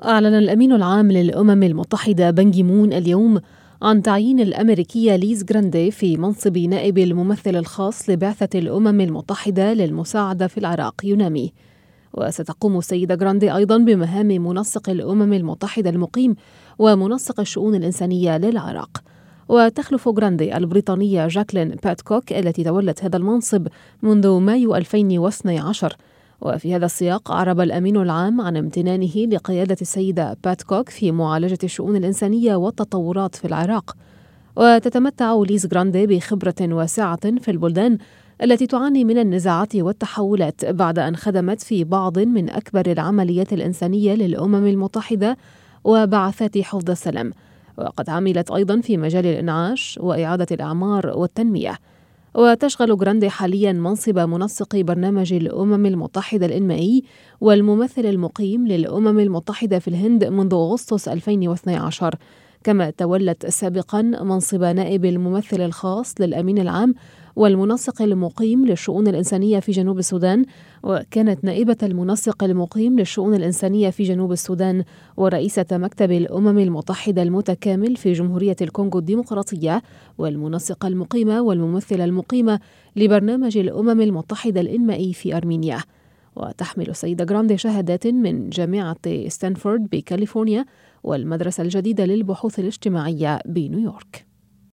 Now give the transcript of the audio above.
أعلن الأمين العام للأمم المتحدة بان كي مون اليوم عن تعيين الأمريكية ليز جراندي في منصب نائب الممثل الخاص لبعثة الأمم المتحدة للمساعدة في العراق يونامي. وستقوم السيدة جراندي أيضا بمهام منسق الأمم المتحدة المقيم ومنسق الشؤون الإنسانية للعراق. وتخلف جراندي البريطانية جاكلين باتكوك التي تولت هذا المنصب منذ مايو 2012. وفي هذا السياق أعرب الأمين العام عن امتنانه لقيادة السيدة باتكوك في معالجة الشؤون الإنسانية والتطورات في العراق. وتتمتع ليز جراندي بخبرة واسعة في البلدان التي تعاني من النزاعات والتحولات بعد أن خدمت في بعض من أكبر العمليات الإنسانية للأمم المتحدة وبعثات حفظ السلام. وقد عملت أيضا في مجال الإنعاش وإعادة الأعمار والتنمية. وتشغل جراندي حاليا منصب منسق برنامج الأمم المتحدة الإنمائي والممثل المقيم للأمم المتحدة في الهند منذ أغسطس 2012. كما تولت سابقا منصب نائب الممثل الخاص للأمين العام والمنسق المقيم للشؤون الإنسانية في جنوب السودان، وكانت نائبة المنسق المقيم للشؤون الإنسانية في جنوب السودان ورئيسة مكتب الأمم المتحدة المتكامل في جمهورية الكونغو الديمقراطية، والمنسقة المقيمة والممثلة المقيمة لبرنامج الأمم المتحدة الإنمائي في أرمينيا. وتحمل السيدة جراندي شهادات من جامعة ستانفورد بكاليفورنيا والمدرسة الجديدة للبحوث الاجتماعية بنيويورك.